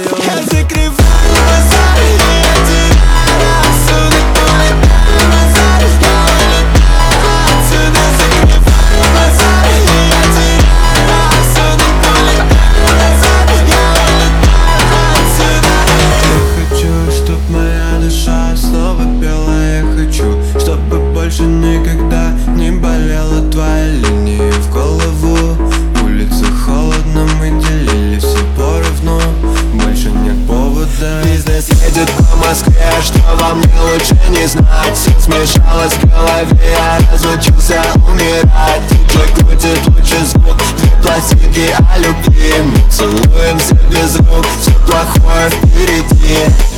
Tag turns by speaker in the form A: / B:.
A: Я закрываю глаза, и я теряю рассудок. Улетаю назад, я улетаю отсюда. Закрываю глаза, и я теряю рассудок. Улетаю назад, я улетаю отсюда. Я хочу, чтоб моя душа снова пела. Я хочу, чтобы больше никогда не болела твоя линия в голову. Улица холодно, мы делили все поровну. Больше нет повода. Бизнес едет по Москве, что во мне лучше не знать. Все смешалось в голове, я разучился умирать. Диджей крутит лучший звук, две пластинки о любви. Мы целуемся без рук, все плохое впереди.